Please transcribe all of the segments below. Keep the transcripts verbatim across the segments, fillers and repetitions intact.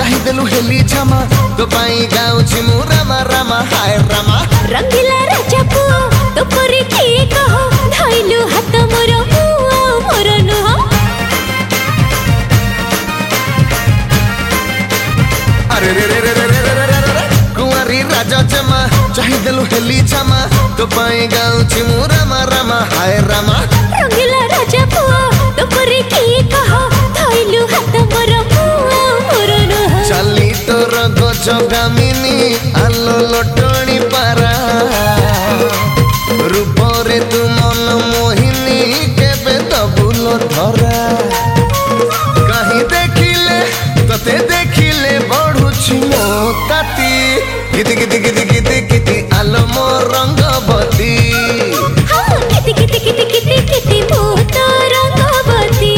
चाहिदेलु heli छमा तो पाई गाउछि मु रामा रामा हाय रामा रंगीला राजा पुओ तो परी किए कहो धइलु हाथ मोर पुओ मोर नुह अरे रे रे रे रे रे रे रे रे कुंवारी राजा जमा चाहिदेलु हेली छमा तो पाई गाउछि मु रामा रामा हाय रामा रंगीला राजा पुओ तो परी किए कहो धइलु हाथ मोर पुओ मोर नुह चाली तोर गज गामिनी आलो लटणी पारा रूपरे तू मन मोहिनी केबे दबुलो धरा कहीं देखिले तते देखिले बढ़ुछि मो ताती किति किति किति किति किति आलो मो रंगवती हाँ किति किति किति किति किति भूत रंगवती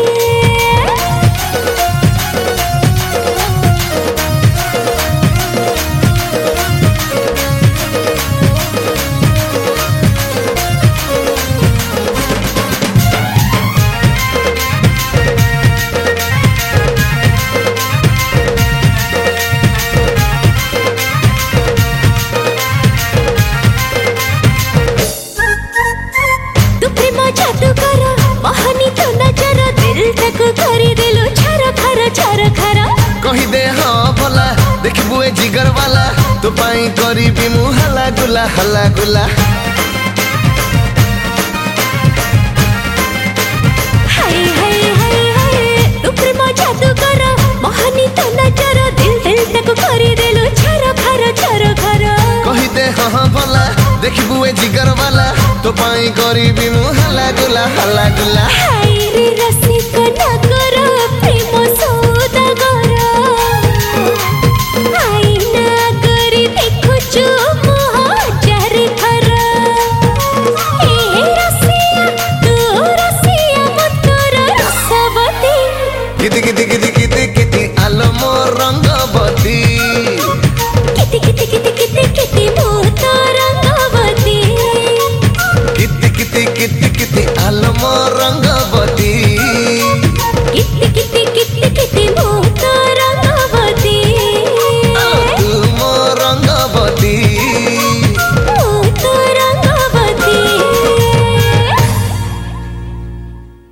कही दे हाँ भला देखबू ए जिगर वाला तो पाई करी भी मु हला गुला हला गुला हाय हाय हाय हाय तू प्रेम जादूगर मोहनी तो नजर दिल दिल तक करी देलु छर खर छर खर कही दे हाँ भला देखबू ए जिगर वाला तो पाई करी भी मु हला गुला हला गुला हाय रे रसिक